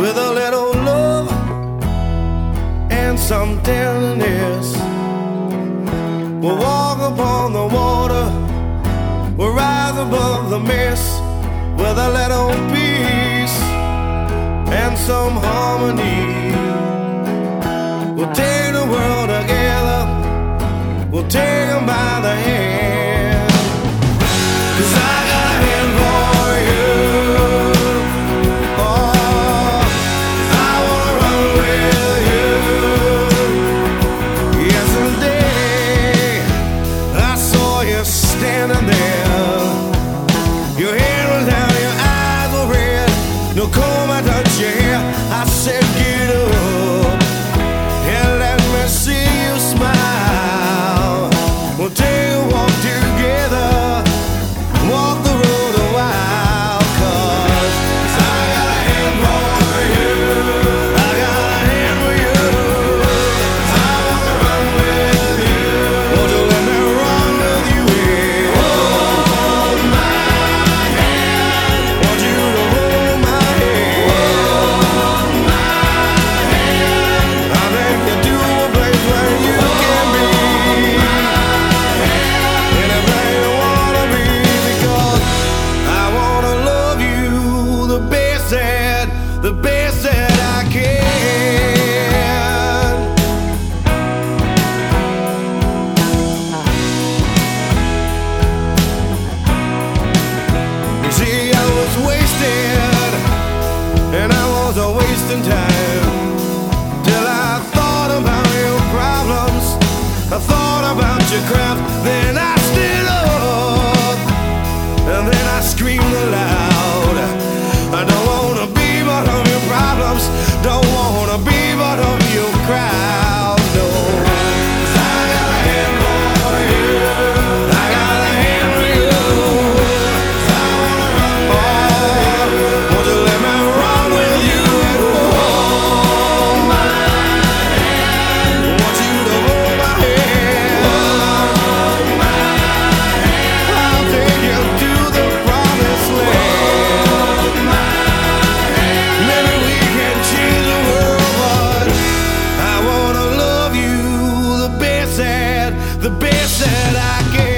with a little love and some tenderness. We'll walk upon the water, we'll rise above the mist with a little peace and some harmony. We'll take the world together, we'll take them by the hand. 'Cause I got a hand for you. Oh, I wanna run with you. Yesterday I saw you standing there. Your head was down, your eyes were red. No comb, I touched your hair. I said, get up and let me see you smile. We'll take a walk together, walk the road a while. 'Cause I got a hand for you, I got a hand for you. I wanna run with you. Won't you let me run with you? Yeah. Hold my hand. Want you to hold my hand. Hold my hand. I'll take you to a place where you can be anything you wanna be, because I wanna love you the best that I can. You see, I was wasted and I was a wasting time till I thought about your problems, I thought about your craft. Then I stood up and then I screamed aloud. I don't wanna be part of your problems, don't wanna be part of your crowd, no. 'Cause I got a hand for you, I got a hand for you. 'Cause I wanna run with you. Won't you let me run with you? Hold my hand. Want you to hold my hand. Hold my hand. I'll take you to the promised land. Hold my hand. Maybe we can change the world, but I wanna love you the best that I can.